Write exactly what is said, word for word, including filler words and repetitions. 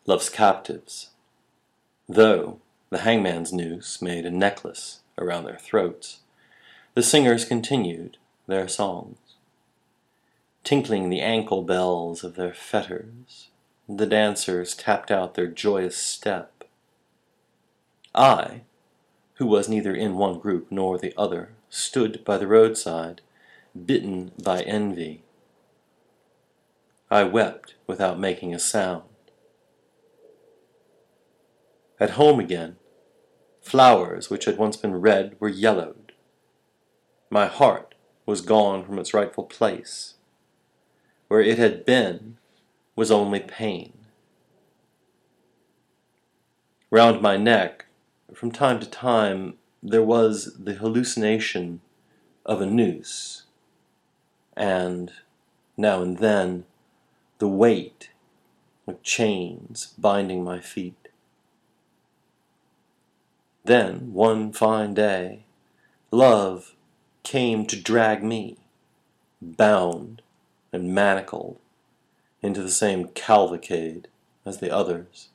love's captives. Though the hangman's noose made a necklace around their throats, the singers continued their songs. Tinkling the ankle bells of their fetters, the dancers tapped out their joyous step. I, who was neither in one group nor the other, stood by the roadside, bitten by envy. I wept without making a sound. At home again, flowers which had once been red were yellowed. My heart was gone from its rightful place. Where it had been was only pain. Round my neck, from time to time, there was the hallucination of a noose, and, now and then, the weight of chains binding my feet. Then, one fine day, love came to drag me, bound and manacled, into the same cavalcade as the others.